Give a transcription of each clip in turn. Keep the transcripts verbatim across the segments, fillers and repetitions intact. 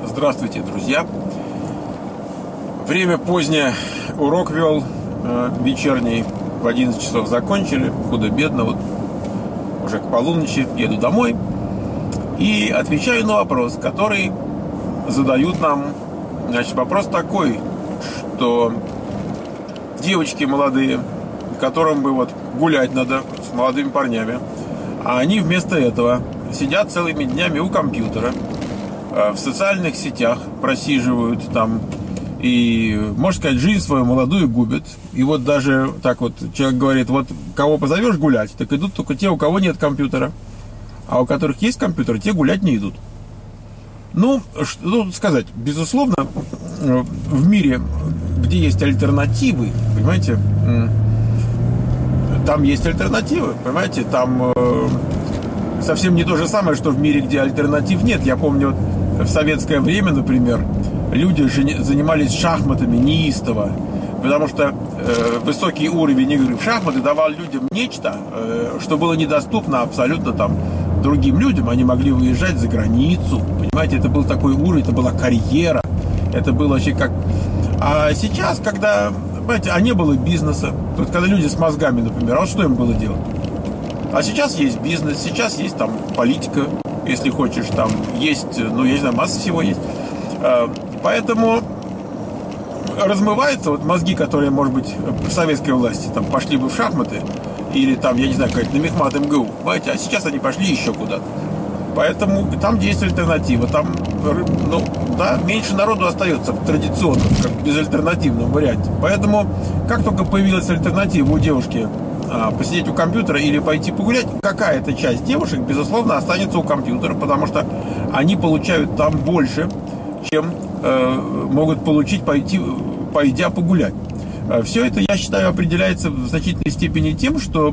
Здравствуйте, друзья. Время позднее, урок вел э, вечерний, в одиннадцать часов закончили, худо-бедно, вот уже к полуночи еду домой и отвечаю на вопрос, который задают нам. Значит, вопрос такой, что девочки молодые, которым бы вот гулять надо с молодыми парнями, а они вместо этого сидят целыми днями у компьютера, в социальных сетях просиживают там и, можно сказать, жизнь свою молодую губят. И вот даже так вот человек говорит, вот кого позовешь гулять, так идут только те, у кого нет компьютера. А у которых есть компьютер, те гулять не идут. Ну, что тут сказать, безусловно, в мире, где есть альтернативы, понимаете, там есть альтернативы, понимаете, там совсем не то же самое, что в мире, где альтернатив нет. Я помню, в советское время, например, люди занимались шахматами неистово, потому что э, высокий уровень игры в шахматы давал людям нечто, э, что было недоступно абсолютно там другим людям. Они могли выезжать за границу, понимаете, это был такой уровень, это была карьера, это было вообще как... А сейчас, когда, понимаете, а не было бизнеса, то есть, когда люди с мозгами, например, а вот что им было делать? А сейчас есть бизнес, сейчас есть там политика, если хочешь, там есть, ну, я не знаю, масса всего есть. Поэтому размываются вот мозги, которые, может быть, в советской власти там пошли бы в шахматы, или там, я не знаю, как на мехмат эм гэ у, понимаете, а сейчас они пошли еще куда-то. Поэтому там есть альтернатива, там, ну, да, меньше народу остается в традиционном, как безальтернативном варианте. Поэтому, как только появилась альтернатива у девушки, посидеть у компьютера или пойти погулять, какая-то часть девушек, безусловно, останется у компьютера, потому что они получают там больше, чем э, могут получить, пойти, пойдя погулять. Все это, я считаю, определяется в значительной степени тем, что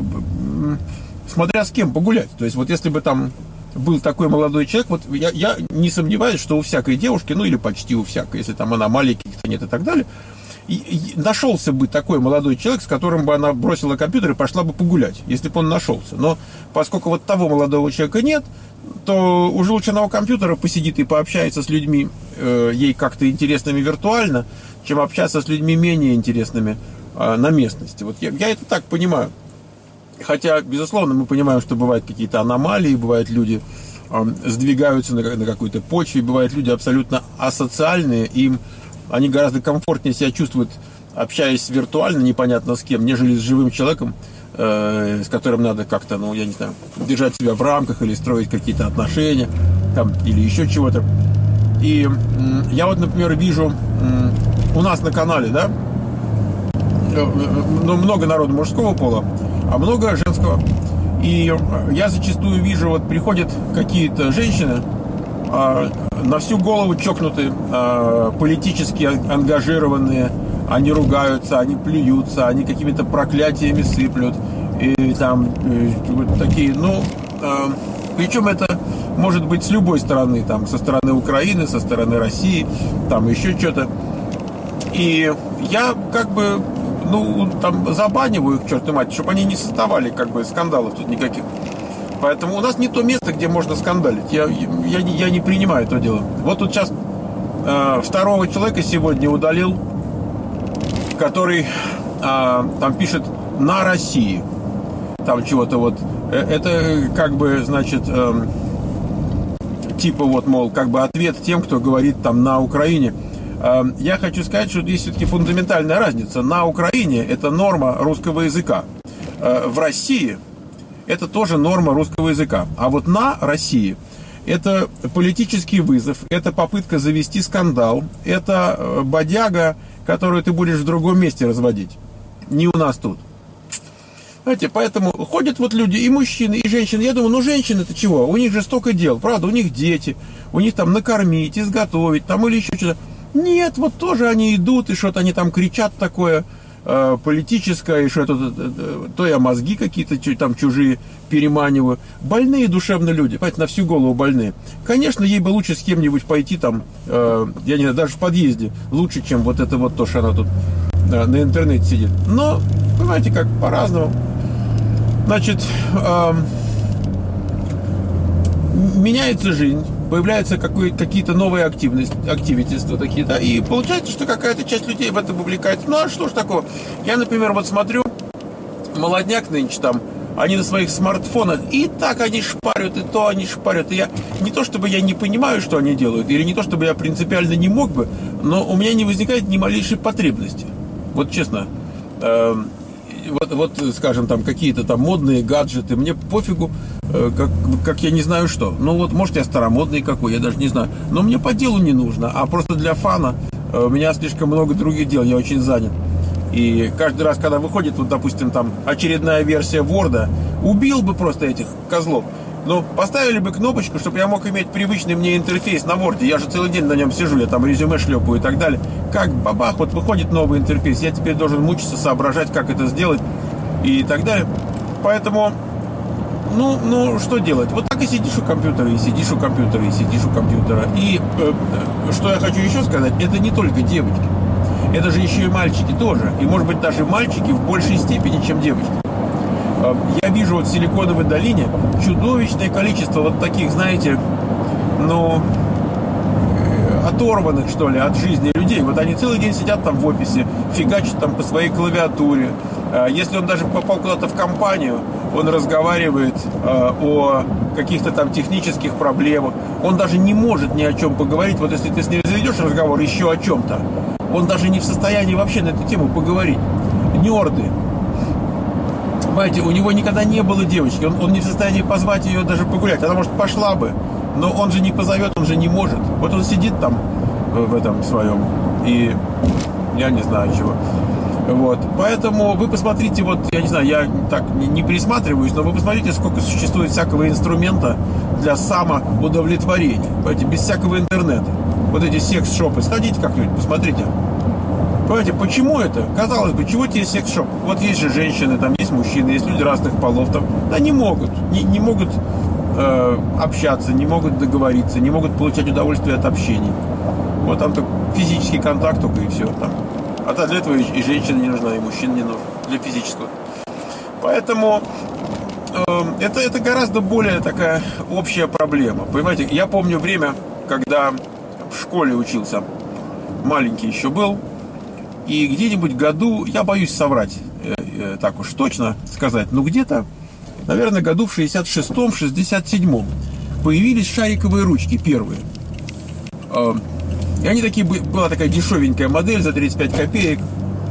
э, смотря с кем погулять. То есть вот если бы там был такой молодой человек, вот я, я не сомневаюсь, что у всякой девушки, ну или почти у всякой, если там аномалий каких-то нет и так далее, И, и нашелся бы такой молодой человек, с которым бы она бросила компьютер и пошла бы погулять, если бы он нашелся. Но поскольку вот того молодого человека нет, то уже лучше на компьютера посидит и пообщается с людьми э, ей как-то интересными виртуально, чем общаться с людьми менее интересными э, на местности. Вот я, я это так понимаю. Хотя, безусловно, мы понимаем, что бывают какие-то аномалии, бывают люди э, сдвигаются на, на какой-то почве, бывают люди абсолютно асоциальные, им они гораздо комфортнее себя чувствуют, общаясь виртуально, непонятно с кем, нежели с живым человеком, э, с которым надо как-то, ну, я не знаю, держать себя в рамках или строить какие-то отношения, там, или еще чего-то. И э, я вот, например, вижу э, у нас на канале, да, э, ну, много народу мужского пола, а много женского. И я зачастую вижу, вот приходят какие-то женщины, на всю голову чокнутые, политически ангажированные, они ругаются, они плюются, они какими-то проклятиями сыплют, и там и вот такие, ну, причем это может быть с любой стороны, там, со стороны Украины, со стороны России, там еще что-то. И я как бы, ну, там, забаниваю их, к черту мать, чтобы они не создавали, как бы, скандалов тут никаких. Поэтому у нас не то место, где можно скандалить. Я, я, я не принимаю это дело. Вот тут сейчас э, второго человека сегодня удалил, который э, там пишет «на России». Там чего-то вот. Это как бы, значит, э, типа вот, мол, как бы ответ тем, кто говорит там «на Украине». Э, я хочу сказать, что здесь все-таки фундаментальная разница. На Украине – это норма русского языка. Э, в России – это тоже норма русского языка. А вот на России это политический вызов, это попытка завести скандал, это бодяга, которую ты будешь в другом месте разводить. Не у нас тут. Знаете, поэтому ходят вот люди, и мужчины, и женщины. Я думаю, ну женщины-то чего? У них же столько дел, правда? У них дети, у них там накормить, изготовить, там или еще что-то. Нет, вот тоже они идут, и что-то они там кричат такое политическое, и что-то, то я мозги какие-то там чужие переманиваю. Больные душевно люди, понимаете, на всю голову больные. Конечно, ей бы лучше с кем-нибудь пойти там, э, я не знаю, даже в подъезде, лучше, чем вот это вот то, что она тут э, на интернете сидит. Но, понимаете, как по-разному. Значит, э, меняется жизнь, появляются какой, какие-то новые активности, активительства такие, да, и получается, что какая-то часть людей в этом увлекается. Ну, а что ж такого? Я, например, вот смотрю, молодняк нынче там, они на своих смартфонах, и так они шпарят, и то они шпарят. И я, не то чтобы я не понимаю, что они делают, или не то чтобы я принципиально не мог бы, но у меня не возникает ни малейшей потребности. Вот честно, э, вот, вот, скажем, там какие-то там модные гаджеты, мне пофигу, э, как, как я не знаю что. Ну вот, может, я старомодный какой, я даже не знаю. Но мне по делу не нужно, а просто для фана. Э, у меня слишком много других дел, я очень занят. И каждый раз, когда выходит, вот, допустим, там очередная версия Word, убил бы просто этих козлов. Но поставили бы кнопочку, чтобы я мог иметь привычный мне интерфейс на Word. Я же целый день на нем сижу, я там резюме шлепаю и так далее. Как бабах, вот выходит новый интерфейс, я теперь должен мучиться, соображать, как это сделать и так далее. Поэтому, ну, ну что делать? Вот так и сидишь у компьютера, и сидишь у компьютера, и сидишь у компьютера. И э, что я хочу еще сказать, это не только девочки. Это же еще и мальчики тоже. И, может быть, даже мальчики в большей степени, чем девочки. Я вижу вот в Силиконовой долине чудовищное количество вот таких, знаете, ну, оторванных, что ли, от жизни людей. Вот они целый день сидят там в офисе, фигачат там по своей клавиатуре. Если он даже попал куда-то в компанию, он разговаривает о каких-то там технических проблемах. Он даже не может ни о чем поговорить. Вот если ты с ним заведешь разговор еще о чем-то, он даже не в состоянии вообще на эту тему поговорить. Нерды. Понимаете, у него никогда не было девочки. Он, он не в состоянии позвать ее даже погулять. Она, может, пошла бы, но он же не позовет, он же не может. Вот он сидит там в этом своем, и я не знаю чего. Вот. Поэтому вы посмотрите, вот, я не знаю, я так не, не присматриваюсь, но вы посмотрите, сколько существует всякого инструмента для самоудовлетворения. Понимаете, без всякого интернета. Вот эти секс-шопы. Сходите как-нибудь, посмотрите. Понимаете, почему это? Казалось бы, чего тебе секс-шоп? Вот есть же женщины, там есть мужчины, есть люди разных полов. Там, да не могут. Не, не могут э, общаться, не могут договориться, не могут получать удовольствие от общения. Вот там только физический контакт только и все. Там. А то для этого и, и женщина не нужна, и мужчина не нужен. Для физического. Поэтому э, это, это гораздо более такая общая проблема. Понимаете, я помню время, когда в школе учился, маленький еще был, и где-нибудь году, я боюсь соврать, э, э, так уж точно сказать, но где-то, наверное, году в шестьдесят шестом шестьдесят седьмом появились шариковые ручки первые. Э, и они такие, была такая дешевенькая модель за тридцать пять копеек,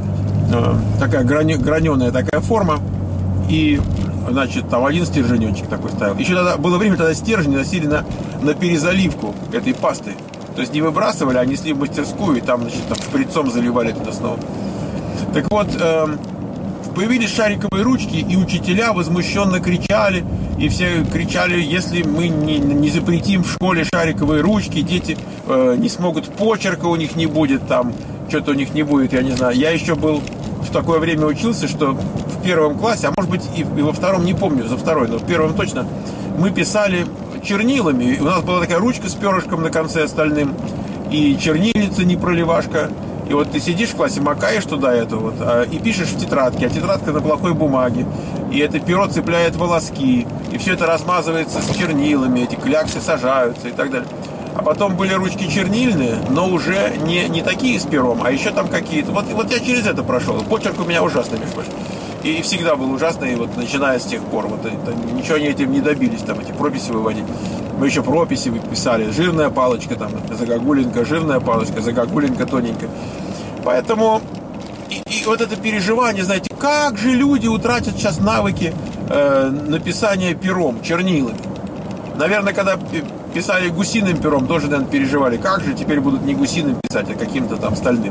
э, такая грани, граненая такая форма, и, значит, там один стерженечек такой ставил. Еще тогда, было время, тогда стержни носили на, на перезаливку этой пасты. То есть не выбрасывали, а несли в мастерскую, и там, значит, там шприцом заливали туда снова. Так вот, э, появились шариковые ручки, и учителя возмущенно кричали, и все кричали, если мы не, не запретим в школе шариковые ручки, дети э, не смогут, почерка у них не будет, там, что-то у них не будет, я не знаю. Я еще был, в такое время учился, что в первом классе, а может быть и, и во втором, не помню, за второй, но в первом точно, мы писали чернилами. У нас была такая ручка с перышком на конце стальным, и чернильница не проливашка. И вот ты сидишь в классе, макаешь туда это вот, а, и пишешь в тетрадке, а тетрадка на плохой бумаге. И это перо цепляет волоски, и все это размазывается с чернилами, эти кляксы сажаются и так далее. А потом были ручки чернильные, но уже не, не такие с пером, а еще там какие-то. Вот, вот я через это прошел. Почерк у меня ужасный, между прочим. И всегда был ужасный, вот начиная с тех пор. Вот это, ничего они этим не добились, там эти прописи выводить. Мы еще прописи писали. Жирная палочка, там, загогулинка, жирная палочка, загогулинка тоненькая. Поэтому и, и вот это переживание, знаете, как же люди утратят сейчас навыки э, написания пером, чернилами. Наверное, когда писали гусиным пером, тоже, наверное, переживали, как же теперь будут не гусиным писать, а каким-то там стальным.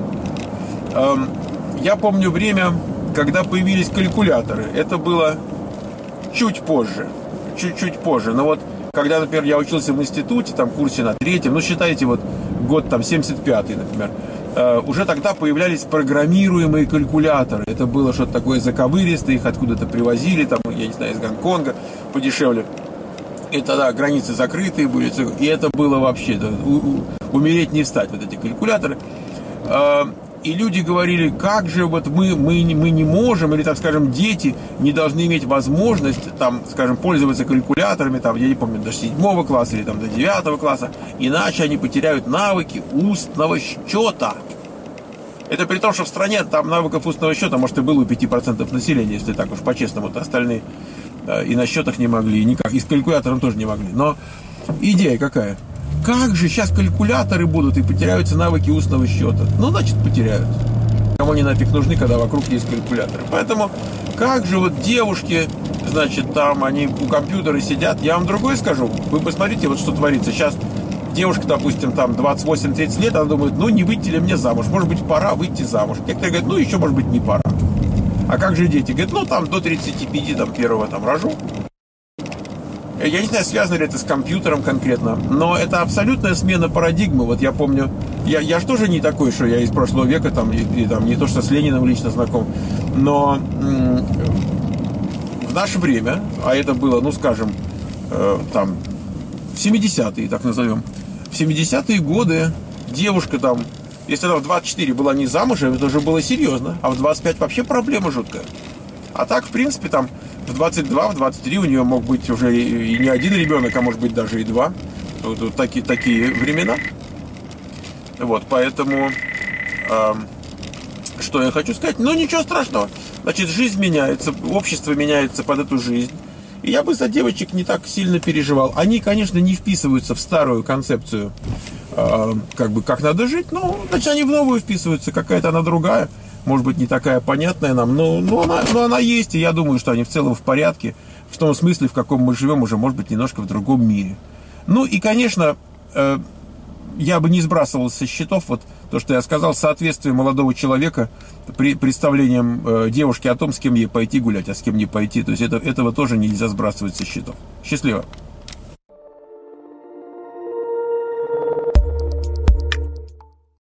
Эм, я помню время, когда появились калькуляторы. Это было чуть позже. Чуть-чуть позже. Но вот, когда, например, я учился в институте, там, в курсе на третьем, ну, считайте, вот, год, там, семьдесят пятый, например, э, уже тогда появлялись программируемые калькуляторы. Это было что-то такое заковыристое, их откуда-то привозили, там, я не знаю, из Гонконга подешевле. И тогда границы закрытые были, и это было вообще, это, у, у, умереть не встать, вот эти калькуляторы. Э, и люди говорили, как же вот мы, мы, мы не можем, или, так скажем, дети не должны иметь возможность, там, скажем, пользоваться калькуляторами, там, я не помню, до седьмого класса или там, до девятого класса, иначе они потеряют навыки устного счета. Это при том, что в стране там навыков устного счета, может, и было у пяти процентов населения, если так уж по-честному, то остальные э, и на счетах не могли, и никак, и с калькулятором тоже не могли. Но идея какая? Как же сейчас калькуляторы будут и потеряются навыки устного счета? Ну, значит, потеряют. Кому они нафиг нужны, когда вокруг есть калькуляторы? Поэтому, как же вот девушки, значит, там они у компьютера сидят. Я вам другое скажу. Вы посмотрите, вот что творится. Сейчас девушка, допустим, там двадцать восемь — тридцать лет, она думает, ну, не выйти ли мне замуж? Может быть, пора выйти замуж. Некоторые говорят, ну, еще, может быть, не пора. А как же дети? Говорят, ну, там, до тридцати пяти, там, первого, там, рожу. Я не знаю, связано ли это с компьютером конкретно, но это абсолютная смена парадигмы. Вот я помню, я, я же тоже не такой, что я из прошлого века, там, и, и, там, не то, что с Лениным лично знаком, но м- в наше время, а это было, ну, скажем, э, там, в семидесятые, так назовем, в семидесятые годы девушка там, если она в двадцать четыре была не замужем, это уже было серьезно, а в двадцать пять вообще проблема жуткая. А так, в принципе, там, в двадцать два, в двадцать три у нее мог быть уже и не один ребенок, а может быть даже и два. Вот, вот такие, такие времена. Вот, поэтому, э, что я хочу сказать? Ну, ничего страшного. Значит, жизнь меняется, общество меняется под эту жизнь. И я бы за девочек не так сильно переживал. Они, конечно, не вписываются в старую концепцию, э, как бы, как надо жить, но, значит, они в новую вписываются, какая-то она другая. Может быть, не такая понятная нам, но, но, она, но она есть, и я думаю, что они в целом в порядке, в том смысле, в каком мы живем, уже, может быть, немножко в другом мире. Ну, и, конечно, э, я бы не сбрасывал со счетов вот то, что я сказал, соответствие молодого человека при представлениям э, девушки о том, с кем ей пойти гулять, а с кем не пойти. То есть это, этого тоже нельзя сбрасывать со счетов. Счастливо!